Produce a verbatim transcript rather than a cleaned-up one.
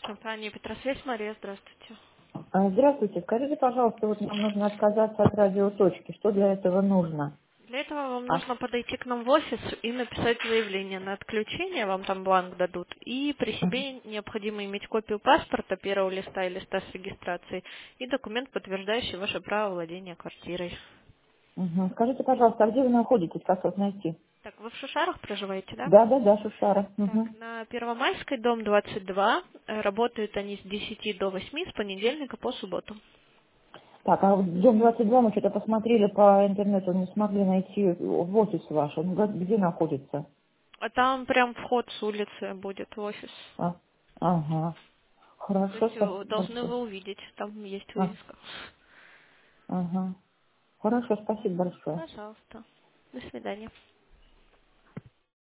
Компания Петросвязь, Мария, здравствуйте. А, Здравствуйте. Скажите, пожалуйста, вот нам нужно отказаться от радиоточки. Что для этого нужно? Для этого вам А, нужно подойти к нам в офис и написать заявление на отключение, вам там бланк дадут. И при мгм, себе необходимо иметь копию паспорта, первого листа и листа с регистрацией, и документ, подтверждающий ваше право владения квартирой. мгм. Скажите, пожалуйста, а где вы находитесь, как вас найти? Так, вы в Шушарах проживаете, да? Да, да, да, Шушара. Так, Мгм. на Первомайской, дом двадцать два. Э, Работают они с десяти до восьми, с понедельника по субботу. Так, а вот дом двадцать два мы что-то посмотрели по интернету, не смогли найти в офис ваш. Он га- где находится? А там прям вход с улицы будет в офис. А, ага. То Хорошо, есть э, спасибо должны большое. вы увидеть, там есть А, вывеска. ага. Хорошо, спасибо большое. Пожалуйста. До свидания.